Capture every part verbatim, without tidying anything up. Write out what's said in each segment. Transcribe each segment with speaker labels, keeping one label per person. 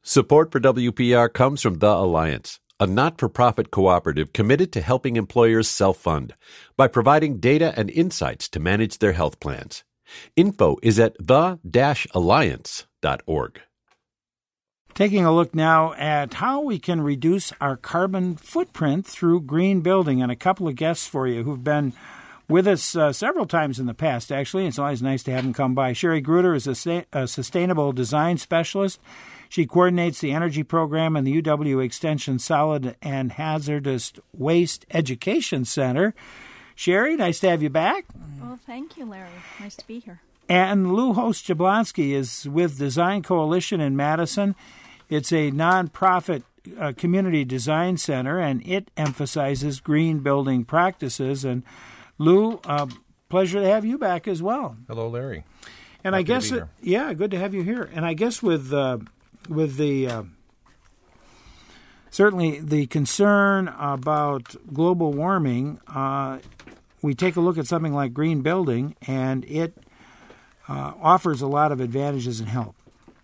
Speaker 1: Support for W P R comes from The Alliance, a not-for-profit cooperative committed to helping employers self-fund by providing data and insights to manage their health plans. Info is at the dash alliance dot org.
Speaker 2: Taking a look now at how we can reduce our carbon footprint through green building, and a couple of guests for you who've been with us uh, several times in the past, actually. It's always nice to have them come by. Sherry Gruder is a, sta- a sustainable design specialist. She coordinates the energy program in the U W Extension Solid and Hazardous Waste Education Center. Sherry, nice to have you back.
Speaker 3: Well, thank you, Larry. Nice to be here.
Speaker 2: And Lou Host Jablonski is with Design Coalition in Madison. It's a nonprofit uh, community design center, and it emphasizes green building practices. And Lou, uh, pleasure to have you back as well.
Speaker 4: Hello, Larry.
Speaker 2: And
Speaker 4: Happy
Speaker 2: I guess,
Speaker 4: to be
Speaker 2: it, yeah, good to have you here. And I guess with uh, with the uh, certainly the concern about global warming, uh, we take a look at something like green building, and it uh, offers a lot of advantages and help.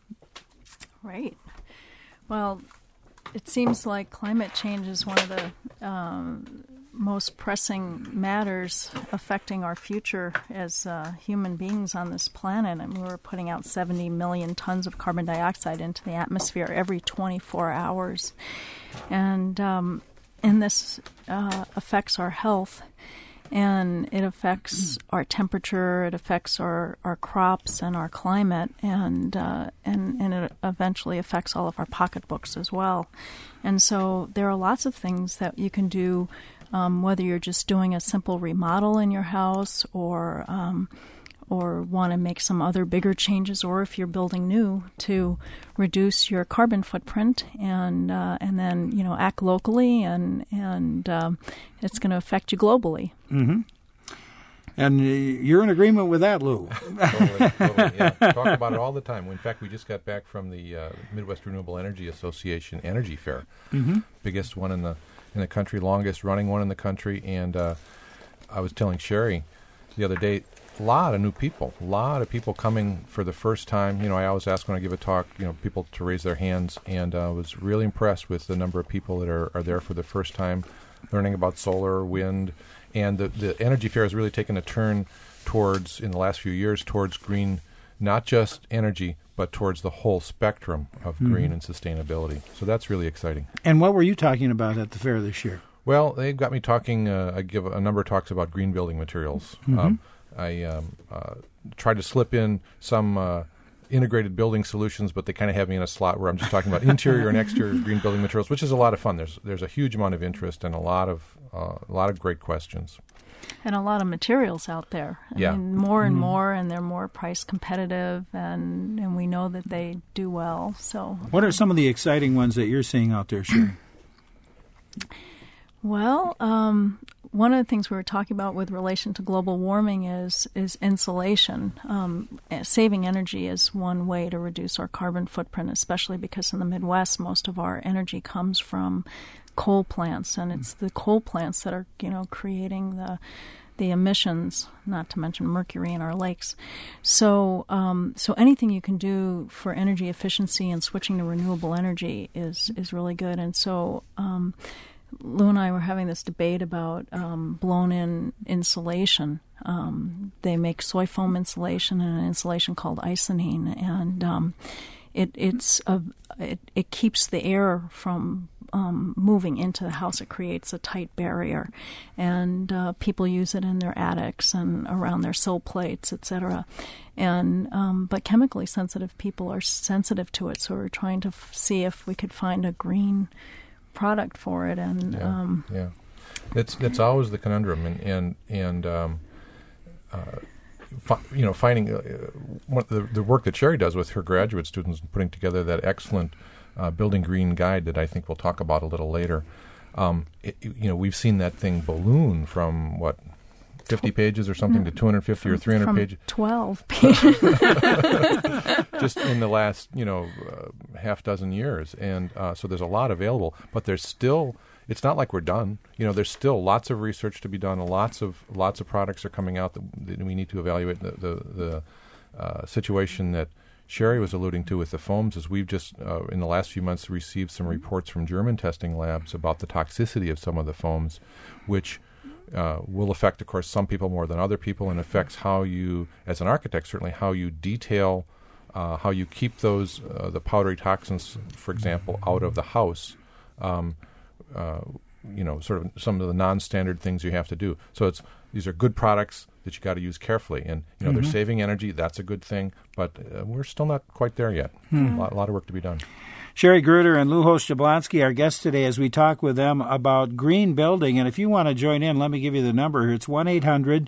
Speaker 3: Right. Well, it seems like climate change is one of the um, most pressing matters affecting our future as uh, human beings on this planet. And we're putting out seventy million tons of carbon dioxide into the atmosphere every twenty-four hours. And, um, and this uh, affects our health. And it affects our temperature, it affects our, our crops and our climate, and uh, and and it eventually affects all of our pocketbooks as well. And so there are lots of things that you can do, um, whether you're just doing a simple remodel in your house, or um, or want to make some other bigger changes, or if you're building new, to reduce your carbon footprint and uh, and then you know act locally, and and um, it's going to affect you globally.
Speaker 2: Mm-hmm. And uh, you're in agreement with that, Lou.
Speaker 4: totally, totally, yeah. Talk about it all the time. In fact, we just got back from the uh, Midwest Renewable Energy Association Energy Fair,
Speaker 2: mm-hmm.
Speaker 4: biggest one in the in the country, longest running one in the country. And uh, I was telling Sherry the other day, a lot of new people, a lot of people coming for the first time. You know, I always ask when I give a talk, you know, people to raise their hands, and I uh, was really impressed with the number of people that are, are there for the first time, learning about solar, wind, and the, the Energy Fair has really taken a turn towards, in the last few years, towards green, not just energy, but towards the whole spectrum of mm-hmm. green and sustainability. So that's really exciting.
Speaker 2: And what were you talking about at the fair this year?
Speaker 4: Well, they got me talking, uh, I give a number of talks about green building materials.
Speaker 2: Mm-hmm.
Speaker 4: Um, I um, uh, tried to slip in some uh, integrated building solutions, but they kind of have me in a slot where I'm just talking about interior and exterior green building materials, which is a lot of fun. There's there's a huge amount of interest and a lot of uh, a lot of great questions.
Speaker 3: And a lot of materials out there. I
Speaker 4: yeah.
Speaker 3: mean, more and
Speaker 2: mm-hmm.
Speaker 3: more, and they're more price competitive, and, and we know that they do well. So,
Speaker 2: what are some of the exciting ones that you're seeing out there, Sherry?
Speaker 3: Well, um, one of the things we were talking about with relation to global warming is is insulation. Um, saving energy is one way to reduce our carbon footprint, especially because in the Midwest, most of our energy comes from coal plants, and it's the coal plants that are, you know, creating the the emissions, not to mention mercury in our lakes. So, um, so anything you can do for energy efficiency and switching to renewable energy is is really good. And so, um, Lou and I were having this debate about um, blown-in insulation. Um, they make soy foam insulation and an insulation called Icynene, and um, it it's a, it, it keeps the air from um, moving into the house. It creates a tight barrier, and uh, people use it in their attics and around their sill plates, et cetera. And um, but chemically sensitive people are sensitive to it, so we're trying to f- see if we could find a green product for it. And
Speaker 4: yeah,
Speaker 3: um,
Speaker 4: yeah. It's it's always the conundrum, and and and um, uh, fi- you know, finding uh, one, the the work that Sherry does with her graduate students, putting together that excellent uh, Building Green guide that I think we'll talk about a little later. Um, it, you know, we've seen that thing balloon from what, fifty pages or something, to two hundred fifty
Speaker 3: from,
Speaker 4: or three hundred
Speaker 3: from
Speaker 4: pages.
Speaker 3: twelve pages.
Speaker 4: Just in the last, you know, uh, half dozen years. And uh, so there's a lot available, but there's still, it's not like we're done. You know, there's still lots of research to be done. Lots of lots of products are coming out that, that we need to evaluate. The, the, the uh, situation that Sherry was alluding to with the foams is we've just, uh, in the last few months, received some reports from German testing labs about the toxicity of some of the foams, which uh, will affect, of course, some people more than other people, and affects how you, as an architect, certainly how you detail, uh, how you keep those, uh, the powdery toxins, for example, out of the house. Um, uh, you know, sort of some of the non-standard things you have to do. So it's these are good products that you got to use carefully. And, you know, mm-hmm. they're saving energy. That's a good thing. But uh, we're still not quite there yet. Hmm. A, lot, a lot of work to be done.
Speaker 2: Sherry Gruder and Lou Jablonski, our guests today, as we talk with them about green building. And if you want to join in, let me give you the number here. It's one eight hundred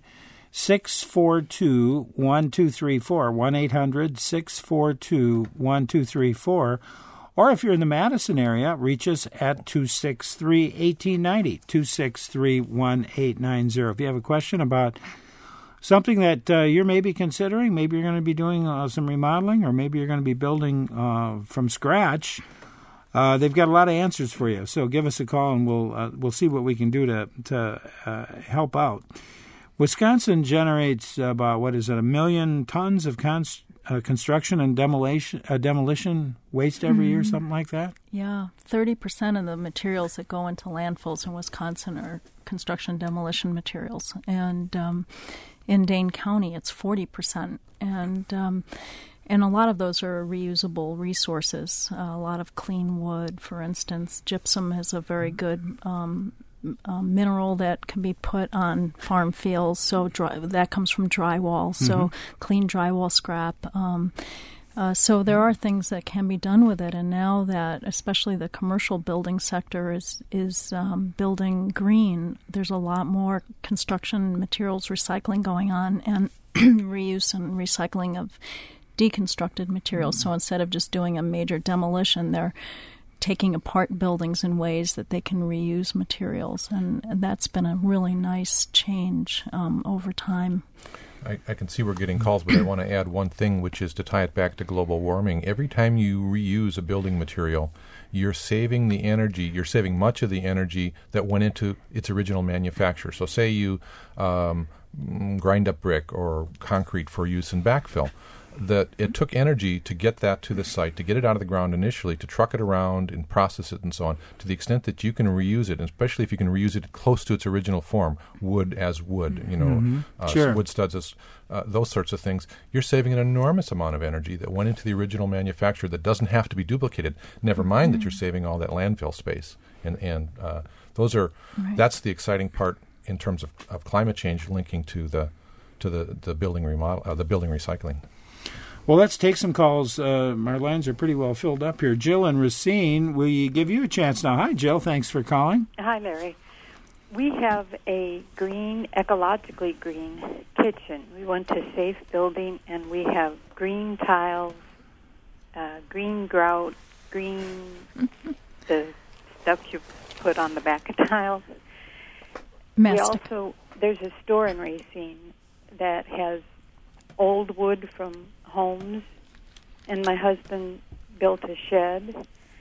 Speaker 2: six four two one two three four, one eight hundred six four two one two three four. Or if you're in the Madison area, reach us at two six three, one eight nine zero, two six three, one eight nine zero. If you have a question about something that uh, you're maybe considering, maybe you're going to be doing uh, some remodeling, or maybe you're going to be building uh, from scratch, uh, they've got a lot of answers for you. So give us a call, and we'll uh, we'll see what we can do to, to uh, help out. Wisconsin generates about, what is it, a million tons of const- Uh, construction and demolition uh, demolition waste every mm-hmm. year, something like that?
Speaker 3: Yeah, thirty percent of the materials that go into landfills in Wisconsin are construction demolition materials. And um, in Dane County, it's forty percent. And um, and a lot of those are reusable resources. Uh, a lot of clean wood, for instance. Gypsum is a very good um Uh, mineral that can be put on farm fields, so dry, that comes from drywall, so mm-hmm. clean drywall scrap. Um, uh, so there are things that can be done with it, and now that especially the commercial building sector is is um, building green, there's a lot more construction materials recycling going on, and reuse and recycling of deconstructed materials. Mm-hmm. So instead of just doing a major demolition, they're taking apart buildings in ways that they can reuse materials, and, and that's been a really nice change um, over time.
Speaker 4: I, I can see we're getting calls, but I want to add one thing, which is to tie it back to global warming. Every time you reuse a building material, you're saving the energy, you're saving much of the energy that went into its original manufacture. So say you um, grind up brick or concrete for use in backfill. That it took energy to get that to the site, to get it out of the ground initially, to truck it around and process it and so on, to the extent that you can reuse it, and especially if you can reuse it close to its original form, wood as wood, you know,
Speaker 2: mm-hmm.
Speaker 4: uh,
Speaker 2: sure.
Speaker 4: wood studs, as, uh, those sorts of things. You're saving an enormous amount of energy that went into the original manufacture that doesn't have to be duplicated, never mind mm-hmm. that you're saving all that landfill space. And, and uh, those are, right. that's the exciting part in terms of, of climate change linking to the to the, the building remodel, uh, the building recycling.
Speaker 2: Well, let's take some calls. Uh, our lines are pretty well filled up here. Jill and Racine, we give you a chance now. Hi, Jill. Thanks for calling.
Speaker 5: Hi, Larry. We have a green, ecologically green kitchen. We want to safe building, and we have green tiles, uh, green grout, green, the stuff you put on the back of tiles.
Speaker 3: Mastic.
Speaker 5: We also, there's a store in Racine that has old wood from homes, and my husband built a shed.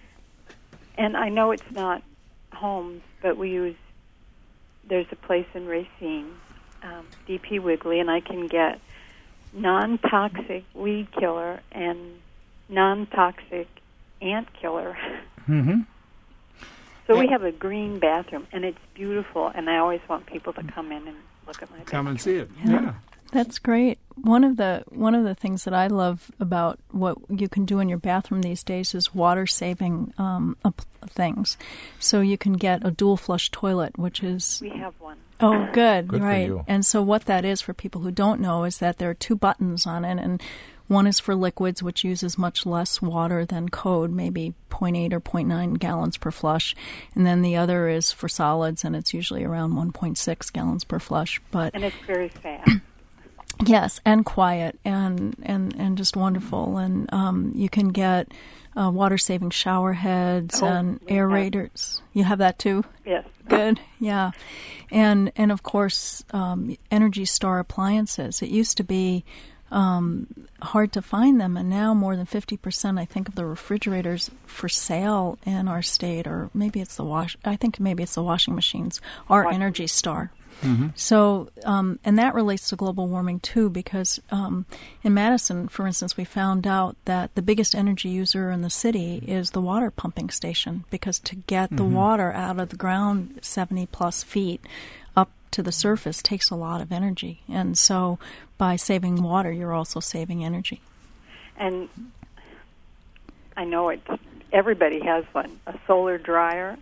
Speaker 5: And I know it's not homes, but we use, there's a place in Racine, um, D P Wiggly, and I can get non-toxic weed killer and non-toxic ant killer.
Speaker 2: Mm-hmm.
Speaker 5: So we have a green bathroom, and it's beautiful, and I always want people to come in and look at my bathroom.
Speaker 2: Come and see it.
Speaker 3: Yeah.
Speaker 2: yeah.
Speaker 3: That's great. One of the one of the things that I love about what you can do in your bathroom these days is water saving um, things. So you can get a dual flush toilet, which is
Speaker 5: we have one.
Speaker 3: Oh, good,
Speaker 4: good
Speaker 3: right.
Speaker 4: For you.
Speaker 3: And so what that is for people who don't know is that there are two buttons on it, and one is for liquids, which uses much less water than code, maybe zero point eight or zero point nine gallons per flush, and then the other is for solids, and it's usually around one point six gallons per flush. But
Speaker 5: and it's very fast.
Speaker 3: Yes, and quiet, and, and, and just wonderful. And um, you can get uh, water-saving shower heads
Speaker 5: oh,
Speaker 3: and aerators. Have. You have that too?
Speaker 5: Yes.
Speaker 3: Good, yeah. And, and of course, um, Energy Star appliances. It used to be um, hard to find them, and now more than fifty percent, I think, of the refrigerators for sale in our state, or maybe it's the wash, I think maybe it's the washing machines, are
Speaker 5: Wash.
Speaker 3: Energy Star.
Speaker 2: Mm-hmm.
Speaker 3: So, um, and that relates to global warming too, because um, in Madison, for instance, we found out that the biggest energy user in the city is the water pumping station, because to get mm-hmm. the water out of the ground seventy plus feet up to the surface takes a lot of energy. And so by saving water, you're also saving energy.
Speaker 5: And I know it. Everybody has one, a solar dryer.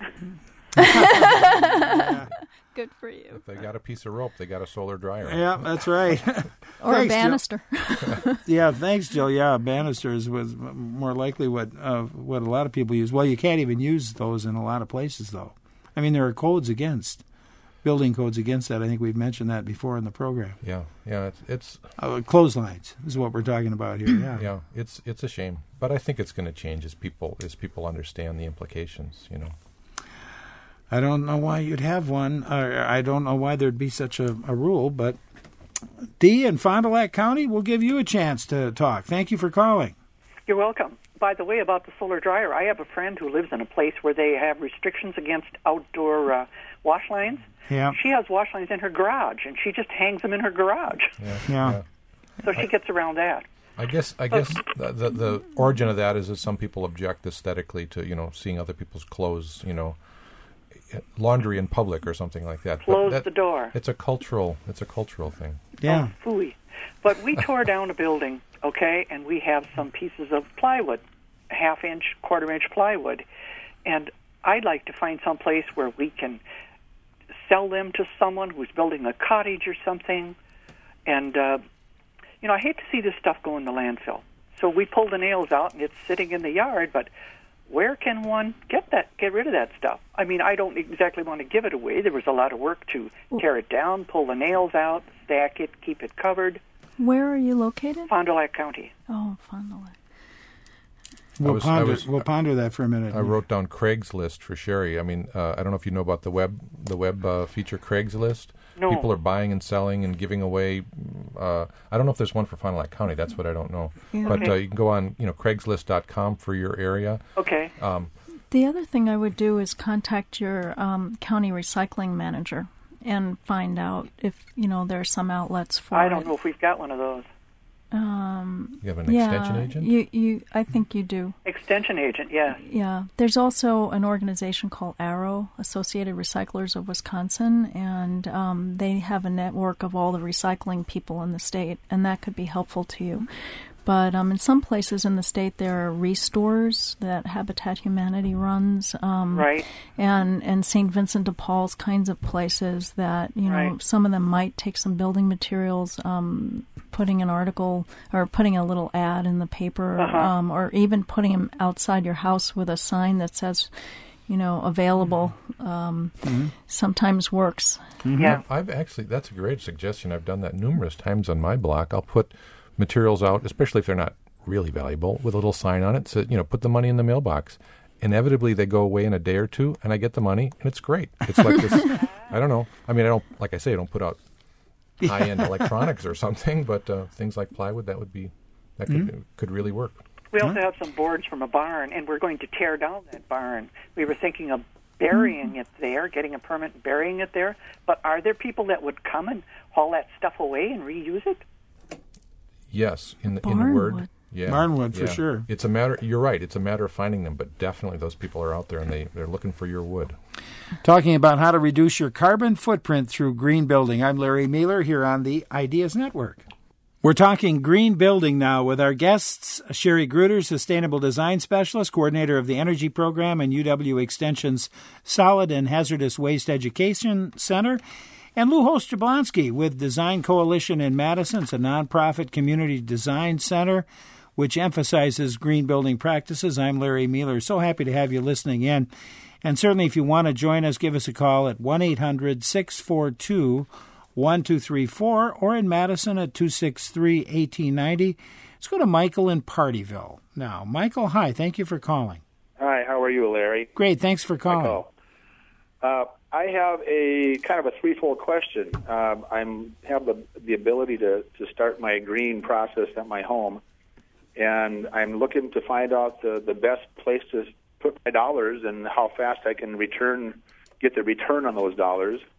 Speaker 2: Yeah.
Speaker 3: Good for you.
Speaker 4: If they got a piece of rope, they got a solar dryer.
Speaker 2: Yeah, that's right.
Speaker 3: Or
Speaker 2: Thanks,
Speaker 3: a banister.
Speaker 2: Yeah, thanks, Jill. Yeah, banisters was more likely what uh, what a lot of people use. Well, you can't even use those in a lot of places, though. I mean, there are codes against, building codes against that. I think we've mentioned that before in the program.
Speaker 4: Yeah, yeah, it's, it's
Speaker 2: uh, clotheslines is what we're talking about here. Yeah,
Speaker 4: yeah, it's it's a shame, but I think it's going to change as people as people understand the implications. You know.
Speaker 2: I don't know why you'd have one. Uh, I don't know why there'd be such a, a rule, but Dee in Fond du Lac County, we'll give you a chance to talk. Thank you for calling.
Speaker 6: You're welcome. By the way, about the solar dryer, I have a friend who lives in a place where they have restrictions against outdoor uh, wash lines.
Speaker 2: Yeah.
Speaker 6: She has wash lines in her garage, and she just hangs them in her garage.
Speaker 4: Yeah.
Speaker 2: Yeah.
Speaker 4: yeah.
Speaker 6: So she gets around that.
Speaker 4: I guess I guess the, the the origin of that is that some people object aesthetically to, you know, seeing other people's clothes, you know, laundry in public or something like that.
Speaker 6: Close
Speaker 4: that,
Speaker 6: the door.
Speaker 4: It's a cultural it's a cultural thing.
Speaker 2: Yeah.
Speaker 6: Oh, phooey. But we tore down a building, okay, and we have some pieces of plywood, half inch, quarter inch plywood, and I'd like to find some place where we can sell them to someone who's building a cottage or something. And uh, you know, I hate to see this stuff go in the landfill. So we pull the nails out, and it's sitting in the yard, but where can one get that, get rid of that stuff? I mean, I don't exactly want to give it away. There was a lot of work to tear it down, pull the nails out, stack it, keep it covered.
Speaker 3: Where are you located?
Speaker 6: Fond du Lac County.
Speaker 3: Oh, Fond du Lac.
Speaker 2: We'll,
Speaker 4: was,
Speaker 2: ponder,
Speaker 4: was,
Speaker 2: we'll ponder that for a minute.
Speaker 4: I wrote down Craigslist for Sherry. I mean, uh, I don't know if you know about the web the web uh, feature Craigslist.
Speaker 6: No.
Speaker 4: People are buying and selling and giving away. Uh, I don't know if there's one for Fond du Lac County. That's what I don't know.
Speaker 3: Yeah.
Speaker 4: But
Speaker 6: Okay.
Speaker 4: uh, you can go on, you know, Craigslist dot com for your area.
Speaker 6: Okay.
Speaker 4: Um,
Speaker 3: The other thing I would do is contact your um, county recycling manager and find out if, you know, there are some outlets for
Speaker 6: I
Speaker 3: it.
Speaker 6: don't know if we've got one of those.
Speaker 3: Um,
Speaker 4: you have an
Speaker 3: yeah,
Speaker 4: extension agent?
Speaker 3: You, you, I think you do.
Speaker 6: Extension agent, yeah.
Speaker 3: Yeah. There's also an organization called ARROW, Associated Recyclers of Wisconsin, and um, they have a network of all the recycling people in the state, and that could be helpful to you. But um, in some places in the state, there are restores that Habitat Humanity runs, um,
Speaker 6: Right.
Speaker 3: and and Saint Vincent de Paul's kinds of places that, you know,
Speaker 6: Right.
Speaker 3: some of them might take some building materials, um, putting an article or putting a little ad in the paper,
Speaker 6: Uh-huh.
Speaker 3: um, or even putting them outside your house with a sign that says, you know, available. Um,
Speaker 2: Mm-hmm.
Speaker 3: Sometimes works.
Speaker 6: Yeah.
Speaker 4: I've actually, that's a great suggestion. I've done that numerous times on my block. I'll put materials out, especially if they're not really valuable, with a little sign on it. So, you know, put the money in the mailbox. Inevitably, they go away in a day or two, and I get the money, and it's great. It's like this, I don't know. I mean, I don't, like I say, I don't put out high-end electronics or something, but uh, things like plywood, that would be, that could,
Speaker 2: Mm-hmm.
Speaker 4: could really work.
Speaker 6: We also have some boards from a barn, and we're going to tear down that barn. We were thinking of burying it there, getting a permit and burying it there. But are there people that would come and haul that stuff away and reuse it?
Speaker 4: Yes, in the, in the word.
Speaker 3: Barnwood.
Speaker 4: Yeah,
Speaker 2: Barnwood, for
Speaker 4: yeah.
Speaker 2: sure.
Speaker 4: It's a matter, you're right, it's a matter of finding them, but definitely those people are out there, and they, they're looking for your wood.
Speaker 2: Talking about how to reduce your carbon footprint through green building. I'm Larry Mueller here on the Ideas Network. We're talking green building now with our guests, Sherry Gruder, Sustainable Design Specialist, Coordinator of the Energy Program and U W Extension's Solid and Hazardous Waste Education Center, and Lou Holst Jablonski with Design Coalition in Madison. It's a nonprofit community design center which emphasizes green building practices. I'm Larry Mueller. So happy to have you listening in. And certainly if you want to join us, give us a call at one eight hundred six four two one two three four or in Madison at two six three, one eight nine zero. Let's go to Michael in Partyville. Now, Michael, hi. Thank you for calling.
Speaker 7: Hi, how are you, Larry?
Speaker 2: Great. Thanks for calling.
Speaker 7: Michael. Uh, I have a kind of a threefold question. Um, I'm have the, the ability to, to start my green process at my home, and I'm looking to find out the, the best place to put my dollars and how fast I can return, get the return on those dollars.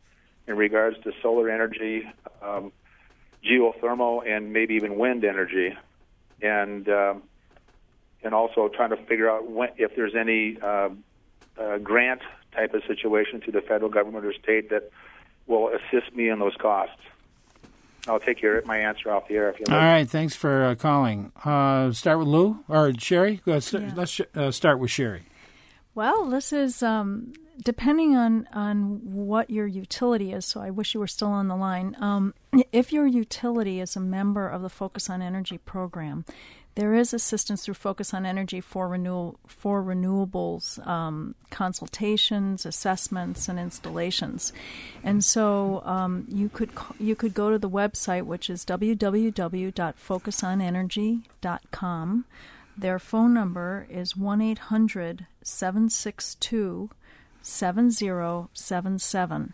Speaker 7: in regards to solar energy, um, geothermal, and maybe even wind energy, and um, and also trying to figure out when, if there's any uh, uh, grant type of situation through the federal government or state that will assist me in those costs. I'll take your my answer off the air if you like.
Speaker 2: All right, thanks for uh, calling. Uh, start with Lou or Sherry. Let's
Speaker 3: Yeah.
Speaker 2: let's uh, start with Sherry.
Speaker 3: Well, this is um, depending on, on what your utility is, so I wish you were still on the line. Um, if your utility is a member of the Focus on Energy program, there is assistance through Focus on Energy for renewal for renewables, um, consultations, assessments, and installations. And so um, you could you could go to the website, which is w w w dot focus on energy dot com. Their phone number is one eight hundred seven six two seven zero seven seven.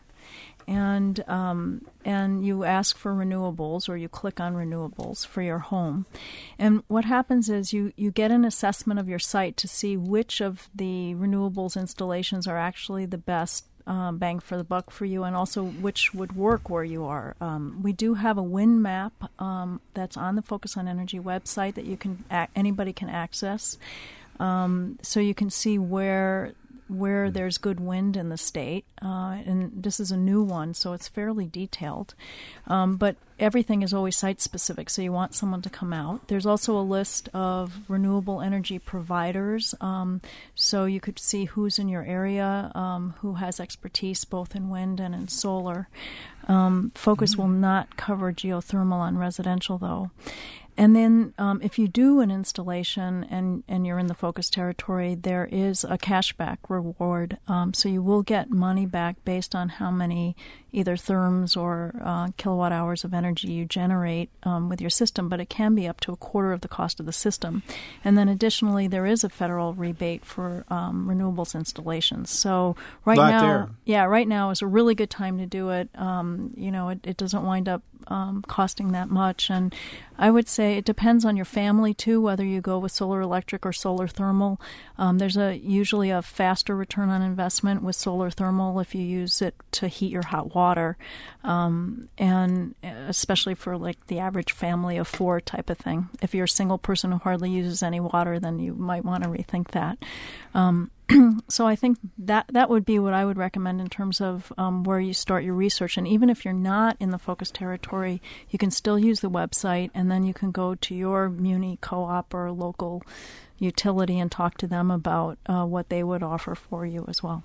Speaker 3: And um, and you ask for renewables, or you click on renewables for your home. And what happens is you, you get an assessment of your site to see which of the renewables installations are actually the best um, bang for the buck for you, and also which would work where you are. Um, we do have a wind map um, that's on the Focus on Energy website that you can anybody can access, um, so you can see where where there's good wind in the state, uh, and this is a new one, so it's fairly detailed. Um, but everything is always site-specific, so you want someone to come out. There's also a list of renewable energy providers, um, so you could see who's in your area, um, who has expertise both in wind and in solar. Um, Focus mm-hmm. will not cover geothermal on residential, though. And then um, if you do an installation and, and you're in the focus territory, there is a cashback reward. Um, so you will get money back based on how many either therms or uh, kilowatt hours of energy you generate um, with your system, but it can be up to a quarter of the cost of the system. And then additionally, there is a federal rebate for um, renewables installations. So right
Speaker 2: Lot
Speaker 3: now,
Speaker 2: there.
Speaker 3: yeah, right now is a really good time to do it. Um, you know, it, it doesn't wind up um, costing that much. And I would say it depends on your family, too, whether you go with solar electric or solar thermal. Um, there's a usually a faster return on investment with solar thermal if you use it to heat your hot water, um, and especially for like the average family of four type of thing. If you're a single person who hardly uses any water, then you might want to rethink that. Um, So I think that that would be what I would recommend in terms of um, where you start your research. And even if you're not in the focus territory, you can still use the website, and then you can go to your muni co-op or local utility and talk to them about uh, what they would offer for you as well.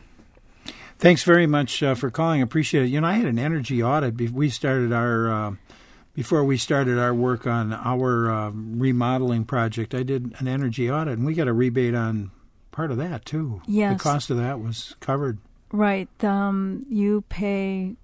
Speaker 2: Thanks very much uh, for calling. I appreciate it. You know, I had an energy audit before we started our uh, before we started our work on our uh, remodeling project. I did an energy audit, and we got a rebate on part of that, too.
Speaker 3: Yes.
Speaker 2: The cost of that was covered.
Speaker 3: Right. Um, you pay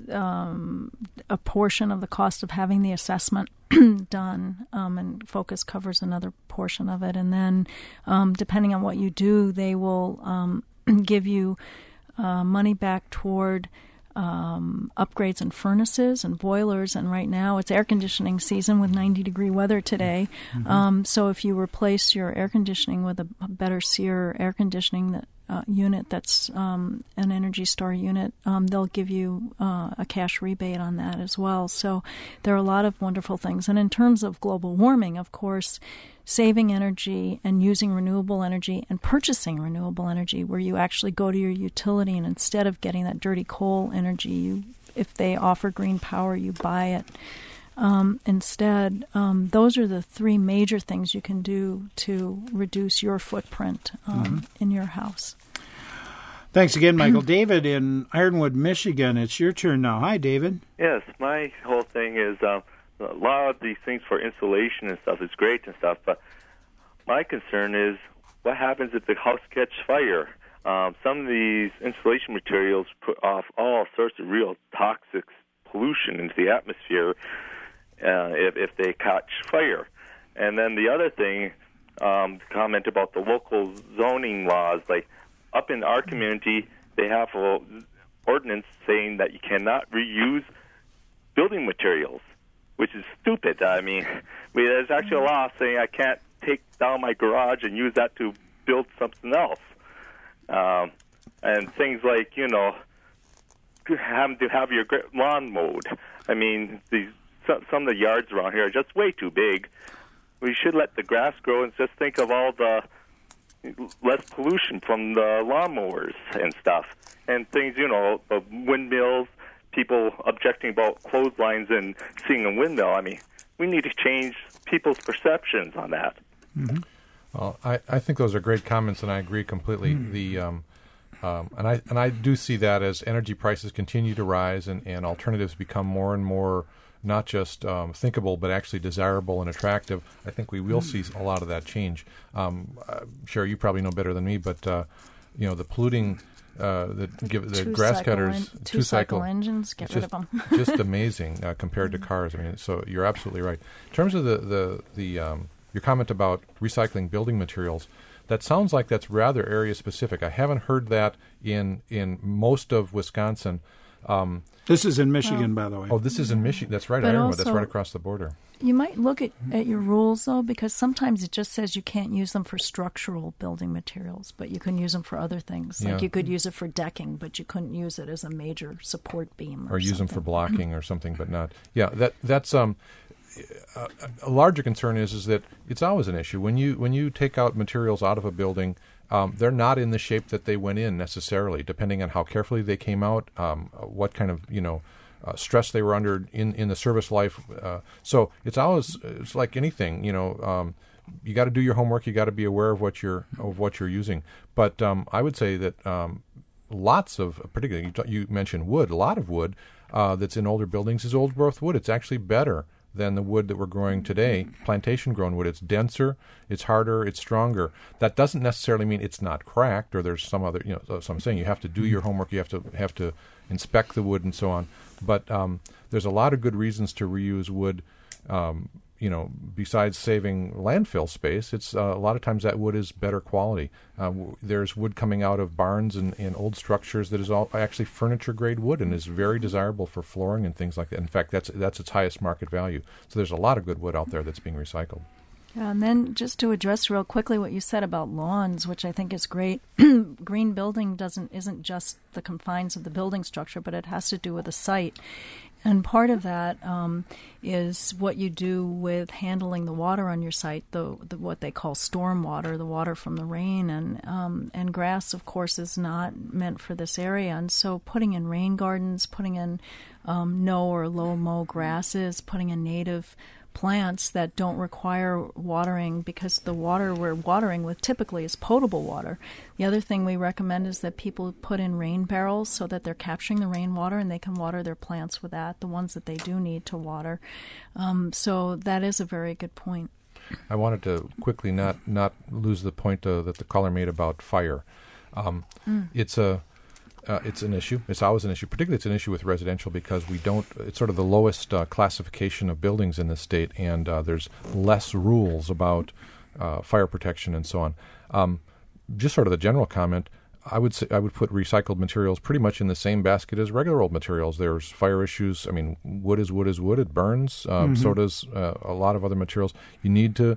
Speaker 3: um, a portion of the cost of having the assessment done, um, and Focus covers another portion of it. And then, um, depending on what you do, they will um, give you uh, money back toward Um, upgrades in furnaces and boilers, and right now it's air conditioning season with ninety degree weather today. Mm-hmm. Um, so if you replace your air conditioning with a, a better SEER air conditioning that, uh, unit that's um, an Energy Star unit, um, they'll give you uh, a cash rebate on that as well. So there are a lot of wonderful things. And in terms of global warming, of course, saving energy and using renewable energy and purchasing renewable energy, where you actually go to your utility and instead of getting that dirty coal energy, you, if they offer green power, you buy it um, instead. Um, those are the three major things you can do to reduce your footprint um, mm-hmm. in your house.
Speaker 2: Thanks again, Michael. David in Ironwood, Michigan, it's your turn now. Hi, David.
Speaker 8: Yes, my whole thing is uh, a lot of these things for insulation and stuff is great and stuff, but my concern is what happens if the house catches fire? Um, some of these insulation materials put off all sorts of real toxic pollution into the atmosphere uh, if, if they catch fire. And then the other thing, um, comment about the local zoning laws, like up in our community, they have an ordinance saying that you cannot reuse building materials, which is stupid. I mean, we, there's actually a law saying I can't take down my garage and use that to build something else. Um, and things like, you know, having to have your lawn mowed. I mean, these some, some of the yards around here are just way too big. We should let the grass grow and just think of all the less pollution from the lawnmowers and stuff. And things, you know, the windmills, people objecting about clotheslines and seeing a windmill. I mean, we need to change people's perceptions on that.
Speaker 2: Mm-hmm.
Speaker 4: Well, I, I think those are great comments, and I agree completely. Mm. The um, um, and I and I do see that as energy prices continue to rise and, and alternatives become more and more not just um, thinkable, but actually desirable and attractive. I think we will see a lot of that change. Um, uh, Sherry, you probably know better than me, but uh, you know the polluting, uh, the give the grass cutters,
Speaker 3: en- two, two cycle, cycle engines, get rid
Speaker 4: just,
Speaker 3: of them.
Speaker 4: just amazing uh, compared to cars. I mean, so you're absolutely right. In terms of the the the um, your comment about recycling building materials, that sounds like that's rather area specific. I haven't heard that in in most of Wisconsin. Um,
Speaker 2: This is in Michigan,
Speaker 3: well,
Speaker 2: by the way.
Speaker 4: Oh, this is in Michigan. That's right.
Speaker 3: But
Speaker 4: I remember.
Speaker 3: also,
Speaker 4: that's right across the border.
Speaker 3: You might look at, at your rules, though, because sometimes it just says you can't use them for structural building materials, but you can use them for other things. Like
Speaker 4: yeah.
Speaker 3: you could use it for decking, but you couldn't use it as a major support beam. Or,
Speaker 4: or use
Speaker 3: something.
Speaker 4: them for blocking or something, but not. Yeah, that that's um. A, a larger concern is is that it's always an issue when you when you take out materials out of a building. Um, they're not in the shape that they went in necessarily, depending on how carefully they came out, um, what kind of you know uh, stress they were under in, in the service life. Uh, so it's always it's like anything, you know. Um, you got to do your homework. You got to be aware of what you're of what you're using. But um, I would say that um, lots of, particularly you, you mentioned wood, a lot of wood uh, that's in older buildings is old growth wood. It's actually better than the wood that we're growing today, plantation-grown wood. It's denser, it's harder, it's stronger. That doesn't necessarily mean it's not cracked or there's some other, you know, so I'm saying you have to do your homework, you have to have to inspect the wood and so on. But um, there's a lot of good reasons to reuse wood, um, you know, besides saving landfill space. It's uh, a lot of times that wood is better quality. Uh, w- there's wood coming out of barns and, and old structures that is all actually furniture-grade wood and is very desirable for flooring and things like that. In fact, that's that's its highest market value. So there's a lot of good wood out there that's being recycled.
Speaker 3: Yeah, and then just to address real quickly what you said about lawns, which I think is great. Green building doesn't isn't just the confines of the building structure, but it has to do with the site. And part of that um, is what you do with handling the water on your site, the, the what they call storm water, the water from the rain. And um, and grass, of course, is not meant for this area. And so putting in rain gardens, putting in um, no or low mow grasses, putting in native plants that don't require watering, because the water we're watering with typically is potable water. The other thing we recommend is that people put in rain barrels so that they're capturing the rainwater and they can water their plants with that, the ones that they do need to water. Um, so that is a very good point.
Speaker 4: I wanted to quickly not, not lose the point uh, that the caller made about fire. Um, mm. It's a Uh, it's an issue. It's always an issue. Particularly it's an issue with residential because we don't, it's sort of the lowest uh, classification of buildings in the state, and uh, there's less rules about uh, fire protection and so on. Um, just sort of the general comment, I would say I would put recycled materials pretty much in the same basket as regular old materials. There's fire issues. I mean, wood is wood is wood. It burns. Um, mm-hmm. So does uh, a lot of other materials. You need to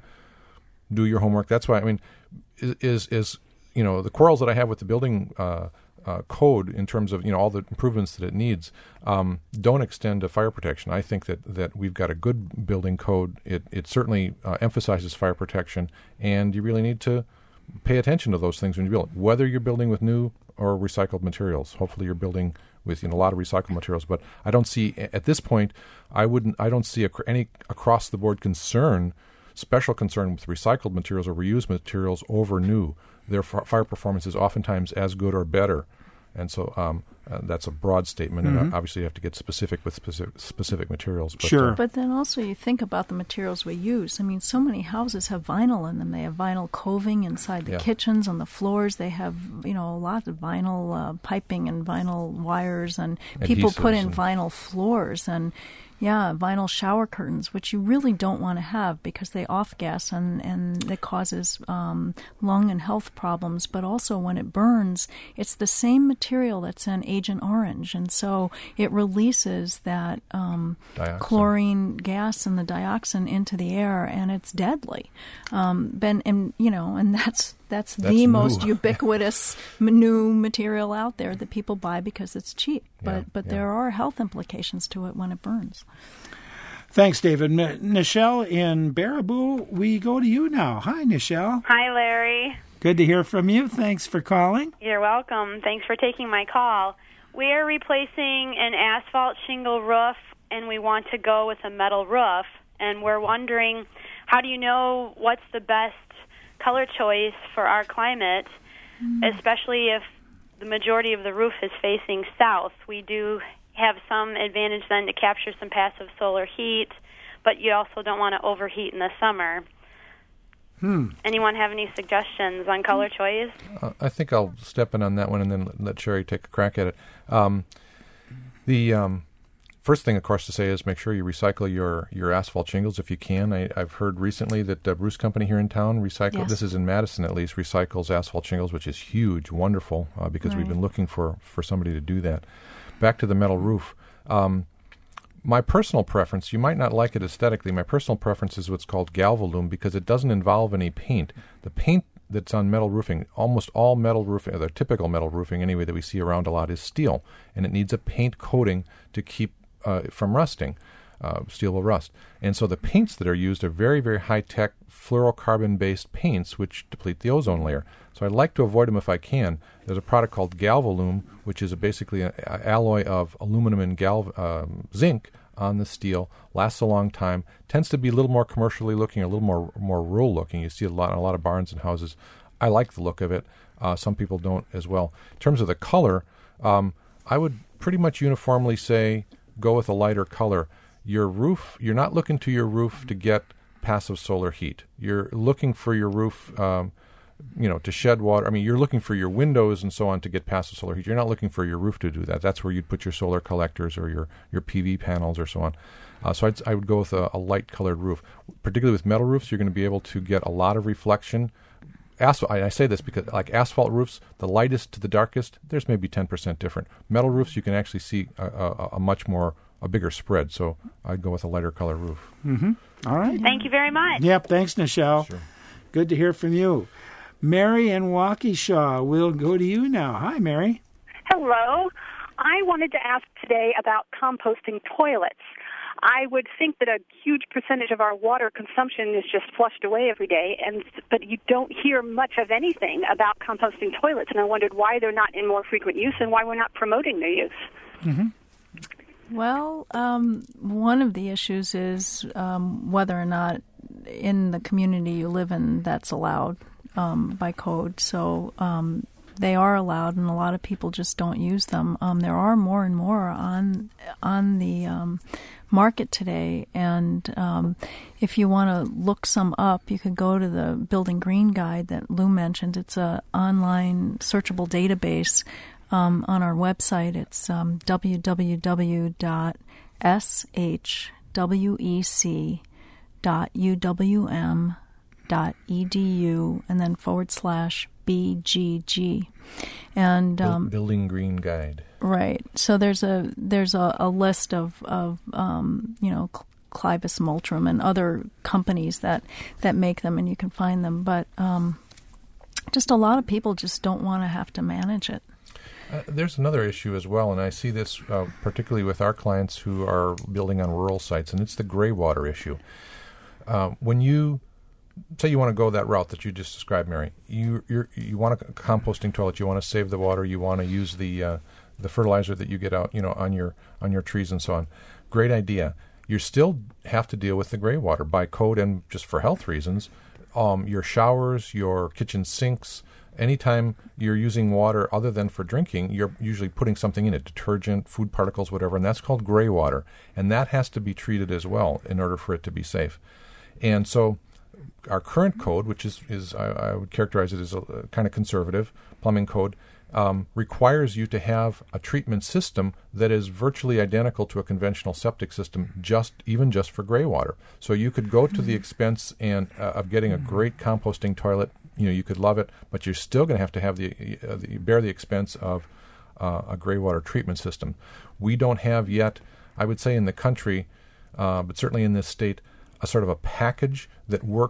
Speaker 4: do your homework. That's why, I mean, is, is, is you know, the quarrels that I have with the building uh Uh, code in terms of you know all the improvements that it needs um, don't extend to fire protection. I think that, that we've got a good building code. It it certainly uh, emphasizes fire protection, and you really need to pay attention to those things when you build, whether you're building with new or recycled materials. Hopefully, you're building with you know a lot of recycled materials. But I don't see at this point. I wouldn't. I don't see a, any across the board concern, special concern with recycled materials or reused materials over new. Their f- fire performance is oftentimes as good or better. And so um, uh, that's a broad statement, mm-hmm. and uh, obviously you have to get specific with specific, specific materials. But,
Speaker 2: sure.
Speaker 4: Uh,
Speaker 3: but then also you think about the materials we use. I mean, so many houses have vinyl in them. They have vinyl coving inside the
Speaker 4: yeah.
Speaker 3: kitchens, on the floors. They have, you know, a lot of vinyl uh, piping and vinyl wires, and people
Speaker 4: Adhesives
Speaker 3: put in
Speaker 4: and
Speaker 3: vinyl floors and Yeah, vinyl shower curtains, which you really don't want to have because they off-gas and, and it causes um, lung and health problems. But also when it burns, it's the same material that's in Agent Orange. And so it releases that um, chlorine gas and the dioxin into the air, and it's deadly. Um, ben, and, you know, and that's that's,
Speaker 4: That's
Speaker 3: the
Speaker 4: new.
Speaker 3: most ubiquitous new material out there that people buy because it's cheap. But
Speaker 4: Yeah,
Speaker 3: but
Speaker 4: yeah.
Speaker 3: there are health implications to it when it burns.
Speaker 2: Thanks, David. N- Nichelle in Baraboo, we go to you now. Hi, Nichelle.
Speaker 9: Hi, Larry.
Speaker 2: Good to hear from you. Thanks for calling.
Speaker 9: You're welcome. Thanks for taking my call. We are replacing an asphalt shingle roof, and we want to go with a metal roof. And we're wondering, how do you know what's the best color choice for our climate, mm. especially if the majority of the roof is facing south? We do have some advantage then to capture some passive solar heat, but you also don't want to overheat in the summer.
Speaker 2: Hmm.
Speaker 9: Anyone have any suggestions on color choice?
Speaker 4: Uh, I think I'll step in on that one and then let, let Sherry take a crack at it. Um, the um, first thing, of course, to say is make sure you recycle your, your asphalt shingles if you can. I, I've heard recently that the Bruce Company here in town recycle.
Speaker 3: Yes.
Speaker 4: This is in Madison, at least, recycles asphalt shingles, which is huge, wonderful, uh, because
Speaker 3: Right.
Speaker 4: we've been looking for, for somebody to do that. Back to the metal roof. Um, my personal preference, you might not like it aesthetically, my personal preference is what's called Galvalume because it doesn't involve any paint. The paint that's on metal roofing, almost all metal roofing, or the typical metal roofing anyway that we see around a lot is steel, and it needs a paint coating to keep uh, from rusting. Uh, steel will rust. And so the paints that are used are very, very high-tech fluorocarbon-based paints which deplete the ozone layer. So I like to avoid them if I can. There's a product called Galvalume, which is a basically an alloy of aluminum and gal- um, zinc on the steel, lasts a long time, tends to be a little more commercially looking, a little more more rural looking. You see a lot a lot of barns and houses. I like the look of it. Uh, some people don't as well. In terms of the color, um, I would pretty much uniformly say go with a lighter color. Your roof, you're not looking to your roof to get passive solar heat. You're looking for your roof, um, you know, to shed water. I mean, you're looking for your windows and so on to get passive solar heat. You're not looking for your roof to do that. That's where you'd put your solar collectors or your, your P V panels or so on. Uh, so I'd, I would go with a, a light-colored roof. Particularly with metal roofs, you're going to be able to get a lot of reflection. Asphalt, I, I say this because, like asphalt roofs, the lightest to the darkest, there's maybe ten percent different. Metal roofs, you can actually see a, a, a much more, a bigger spread. So I'd go with a lighter color roof.
Speaker 2: Mm-hmm. All right.
Speaker 9: Thank you very much.
Speaker 2: Yep. Thanks, Nichelle.
Speaker 4: Sure.
Speaker 2: Good to hear from you. Mary in Waukesha, we'll go to you now. Hi, Mary.
Speaker 10: Hello. I wanted to ask today about composting toilets. I would think that a huge percentage of our water consumption is just flushed away every day, and but you don't hear much of anything about composting toilets, and I wondered why they're not in more frequent use and why we're not promoting their use.
Speaker 2: Mm-hmm.
Speaker 3: Well, um, one of the issues is um, whether or not in the community you live in that's allowed um, by code. So um, they are allowed, and a lot of people just don't use them. Um, there are more and more on on the um, market today, and um, if you want to look some up, you could go to the Building Green Guide that Lou mentioned. It's an online searchable database. Um, on our website, it's um, w w w dot s h w e c dot u w m dot e d u and then forward slash B G G. And um,
Speaker 4: Building Green Guide.
Speaker 3: Right. So there's a there's a, a list of of um, you know Clivus Multrum and other companies that that make them, and you can find them. But um, just a lot of people just don't want to have to manage it.
Speaker 4: Uh, there's another issue as well, and I see this uh, particularly with our clients who are building on rural sites, and it's the gray water issue. Uh, when you say you want to go that route that you just described, Mary, you you're, you want a composting toilet, you want to save the water, you want to use the uh, the fertilizer that you get out, you know, on your on your trees and so on. Great idea. You still have to deal with the gray water by code and just for health reasons. Um, your showers, your kitchen sinks. Anytime you're using water other than for drinking, you're usually putting something in it, detergent, food particles, whatever, and that's called gray water. And that has to be treated as well in order for it to be safe. And so our current code, which is, is I, I would characterize it as a, a kind of conservative plumbing code, um, requires you to have a treatment system that is virtually identical to a conventional septic system, just even just for gray water. So you could go to the expense and uh, of getting a great composting toilet. You know, you could love it, but you're still going to have to have the, uh, the bear the expense of uh, a gray water treatment system. We don't have yet, I would say in the country, uh, but certainly in this state, a sort of a package that works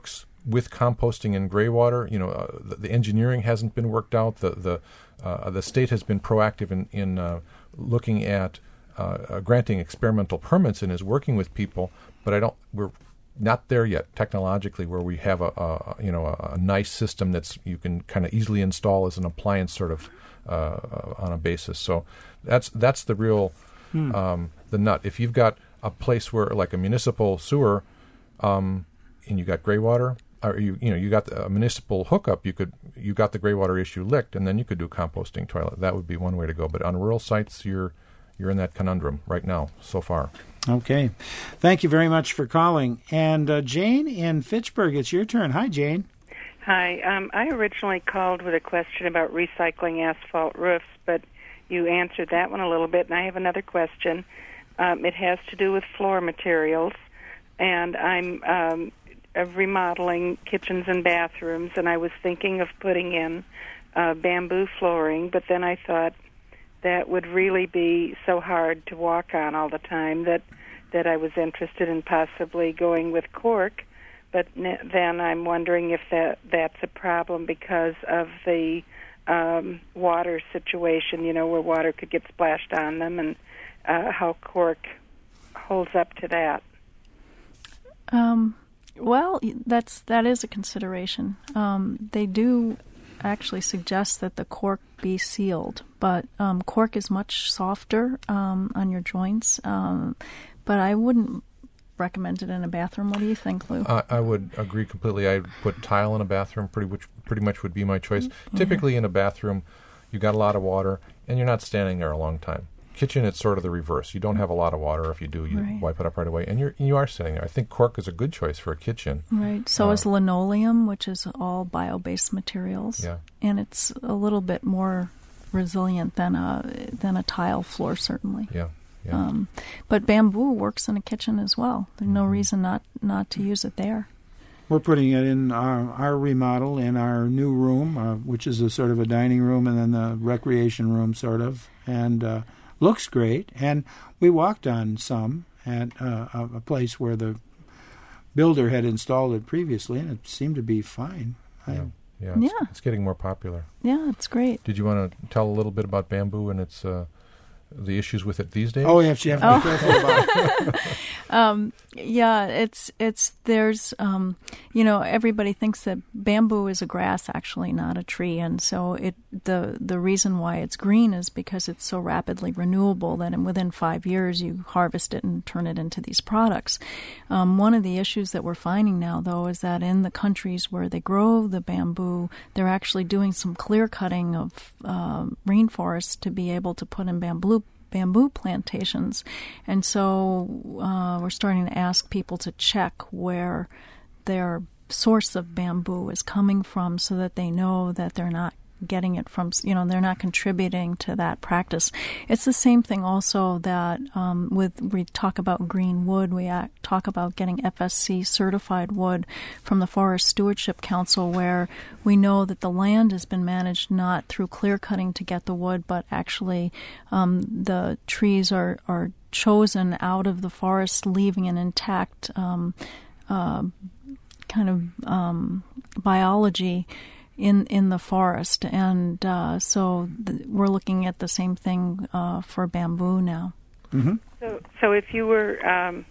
Speaker 4: with composting in gray water, you know, uh, the, the engineering hasn't been worked out. The the uh, the state has been proactive in in uh, looking at uh, uh, granting experimental permits and is working with people. But I don't. We're not there yet technologically, where we have a, a you know a, a nice system that's you can kind of easily install as an appliance, sort of uh, on a basis. So that's that's the real hmm. um, the nut. If you've got a place where, like a municipal sewer, um, and you got gray water, or you you know you got a municipal hookup, you could you got the gray water issue licked, and then you could do composting toilet. That would be one way to go. But on rural sites, you're you're in that conundrum right now so far.
Speaker 2: Okay. Thank you very much for calling. And uh, Jane in Fitchburg, it's your turn. Hi, Jane.
Speaker 11: Hi. Um, I originally called with a question about recycling asphalt roofs, but you answered that one a little bit, and I have another question. Um, it has to do with floor materials, and I'm um, remodeling kitchens and bathrooms, and I was thinking of putting in uh, bamboo flooring, but then I thought that would really be so hard to walk on all the time that that I was interested in possibly going with cork. But ne- then I'm wondering if that that's a problem because of the um, water situation, you know, where water could get splashed on them, and uh, how cork holds up to that.
Speaker 3: Um, well, that's that is a consideration. Um, they do actually suggest that the cork be sealed, but um, cork is much softer um, on your joints. Um, but I wouldn't recommend it in a bathroom. What do you think, Lou?
Speaker 4: Uh, I would agree completely. I put tile in a bathroom, pretty which pretty much would be my choice. Mm-hmm. Typically in a bathroom, you got a lot of water, and you're not standing there a long time. Kitchen, it's sort of the reverse. You don't have a lot of water. If you do, you right. wipe it up right away, and you're you are sitting there. I think cork is a good choice for a kitchen.
Speaker 3: Right. So uh, is linoleum, which is all bio-based materials.
Speaker 4: Yeah.
Speaker 3: And it's a little bit more resilient than a than a tile floor, certainly.
Speaker 4: Yeah. Yeah.
Speaker 3: Um, but bamboo works in a kitchen as well. There's no mm-hmm. reason not, not to use it there.
Speaker 2: We're putting it in our, our remodel in our new room, uh, which is a sort of a dining room and then the recreation room, sort of, and uh, looks great. And we walked on some at uh, a place where the builder had installed it previously, and it seemed to be fine.
Speaker 4: Yeah,
Speaker 2: I,
Speaker 4: yeah, it's,
Speaker 3: yeah.
Speaker 4: it's getting more popular.
Speaker 3: Yeah, it's great.
Speaker 4: Did you want to tell a little bit about bamboo and its uh, the issues with it these days?
Speaker 2: Oh, yes, you have to be oh. careful about it.
Speaker 3: um, yeah, it's it's there's um, you know, everybody thinks that bamboo is a grass, actually, not a tree, and so it the the reason why it's green is because it's so rapidly renewable that in, within five years you harvest it and turn it into these products. Um, one of the issues that we're finding now, though, is that in the countries where they grow the bamboo, they're actually doing some clear cutting of uh, rainforests to be able to put in bamboo bamboo plantations. And so uh, we're starting to ask people to check where their source of bamboo is coming from so that they know that they're not getting it from, you know, they're not contributing to that practice. It's the same thing also that um, with, we talk about green wood, we act, talk about getting F S C certified wood from the Forest Stewardship Council, where we know that the land has been managed not through clear cutting to get the wood, but actually um, the trees are, are chosen out of the forest, leaving an intact um, uh, kind of um, biology in in the forest, and uh, so th- we're looking at the same thing uh, for bamboo now.
Speaker 2: Mm-hmm.
Speaker 11: So, so if you were um,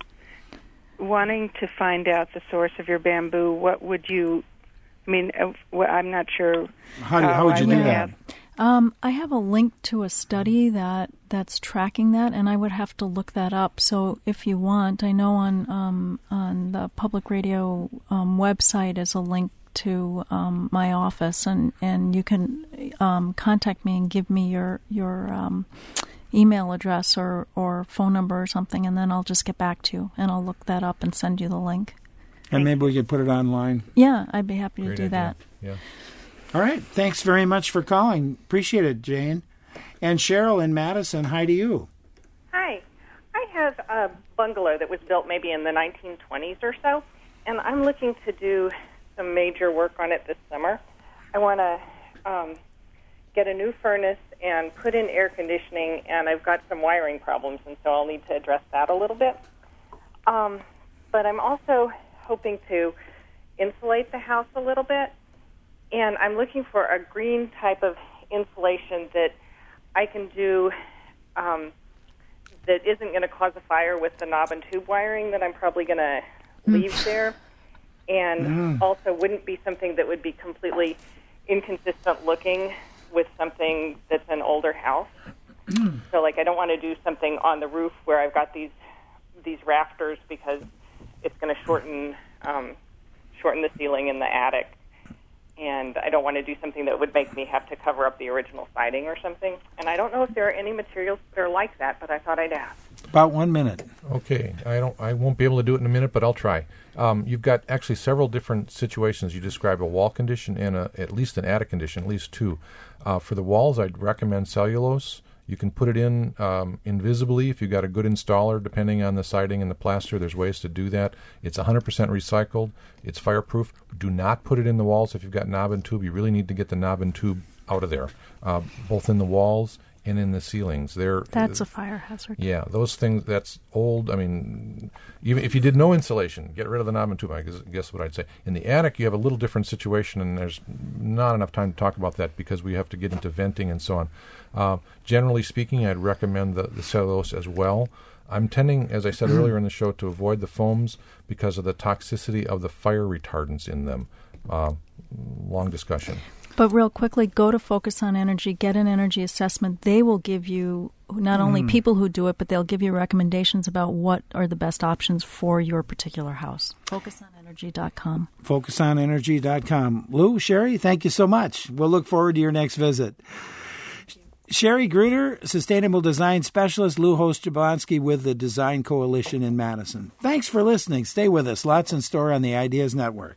Speaker 11: wanting to find out the source of your bamboo, what would you? I mean, uh, well, I'm not sure.
Speaker 2: How, do, how would you do that?
Speaker 11: Have.
Speaker 3: Um, I have a link to a study that that's tracking that, and I would have to look that up. So, if you want, I know on um, on the Public Radio um, website is a link to um, my office, and, and you can um, contact me and give me your your um, email address or, or phone number or something, and then I'll just get back to you, and I'll look that up and send you the link.
Speaker 2: And maybe we could put it online.
Speaker 3: Yeah, I'd be happy to
Speaker 4: Great
Speaker 3: do
Speaker 4: idea.
Speaker 3: that.
Speaker 4: Yeah.
Speaker 2: All right. Thanks very much for calling. Appreciate it, Jane. And Cheryl in Madison, hi to you.
Speaker 12: Hi. I have a bungalow that was built maybe in the nineteen twenties or so, and I'm looking to do some major work on it this summer. I want to um, get a new furnace and put in air conditioning, and I've got some wiring problems, and so I'll need to address that a little bit. Um, but I'm also hoping to insulate the house a little bit. And I'm looking for a green type of insulation that I can do um, that isn't going to cause a fire with the knob and tube wiring that I'm probably going to leave there, and mm. also wouldn't be something that would be completely inconsistent looking with something that's an older house. So, like, I don't want to do something on the roof where I've got these these rafters because it's going to shorten um, shorten the ceiling in the attic. And I don't want to do something that would make me have to cover up the original siding or something. And I don't know if there are any materials that are like that, but I thought I'd ask.
Speaker 2: About one minute.
Speaker 4: Okay, I don't. I won't be able to do it in a minute, but I'll try. Um, you've got actually several different situations. You describe a wall condition and a, at least an attic condition, at least two. Uh, for the walls, I'd recommend cellulose. You can put it in um, invisibly if you've got a good installer, depending on the siding and the plaster. There's ways to do that. It's one hundred percent recycled. It's fireproof. Do not put it in the walls if you've got knob and tube. You really need to get the knob and tube out of there, uh, both in the walls and in the ceilings. They're,
Speaker 3: that's a fire hazard.
Speaker 4: Yeah, those things, that's old. I mean, even if you did no insulation, get rid of the knob and tube, I guess, guess what I'd say. In the attic, you have a little different situation, and there's not enough time to talk about that because we have to get into venting and so on. Uh, generally speaking, I'd recommend the, the cellulose as well. I'm tending, as I said earlier in the show, to avoid the foams because of the toxicity of the fire retardants in them. Uh, long discussion.
Speaker 3: But real quickly, go to Focus on Energy, get an energy assessment. They will give you not only mm. people who do it, but they'll give you recommendations about what are the best options for your particular house. focus on energy dot com. focus on energy dot com.
Speaker 2: Lou, Sherry, thank you so much. We'll look forward to your next visit. Sherry Gruder, Sustainable Design Specialist, Lou Host-Jablonski with the Design Coalition in Madison. Thanks for listening. Stay with us. Lots in store on the Ideas Network.